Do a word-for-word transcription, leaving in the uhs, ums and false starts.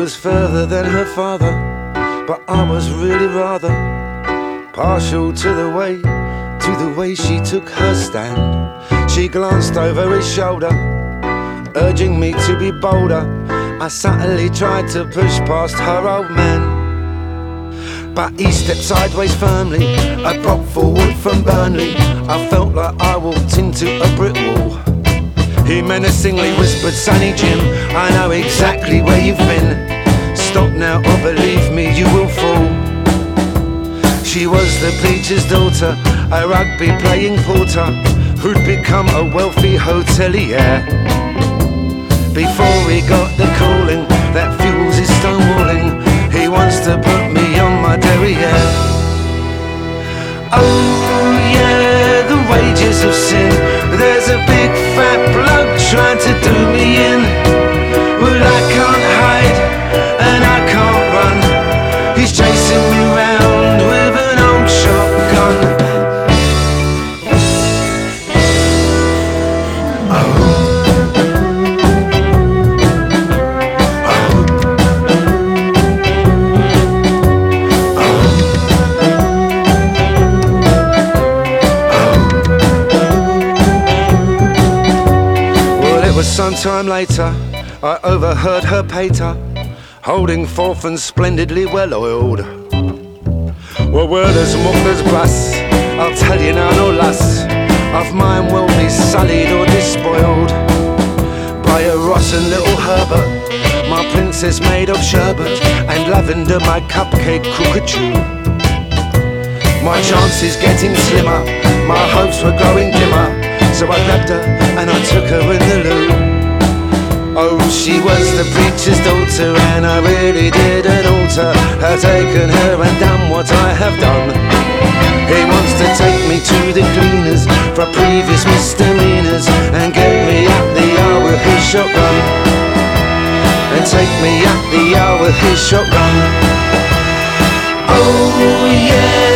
was further than her father, but I was really rather partial to the way, to the way she took her stand. She glanced over his shoulder, urging me to be bolder. I subtly tried to push past her old man, but he stepped sideways firmly. I broke forward from Burnley. I felt like I walked into a brick wall. He menacingly whispered, "Sonny Jim, I know exactly where you've been. Stop now or believe me, you will fall." She was the preacher's daughter, a rugby playing porter, who'd become a wealthy hotelier. Before he got the calling that fuels his stonewalling, he wants to put me on my derriere. Oh yeah, the wages of sin. There's a big fat bloke trying to do me in. Well, I can't hide and I can't run. He's chasing me round with an old shotgun. Oh. Sometime later, I overheard her pater, holding forth and splendidly well oiled. Well, word as much as brass, I'll tell you now, no lass, of mine will be sullied or despoiled by a rotten little Herbert, my princess made of sherbet and lavender, my cupcake cockatoo. My chances getting slimmer, my hopes were growing dimmer, so I grabbed her and I took her in the loo. Oh, she was the preacher's daughter, and I really didn't alter, have taken her and done what I have done. He wants to take me to the cleaners for previous misdemeanors, and get me up the aisle with his shotgun, and take me up the aisle with his shotgun. Oh yeah.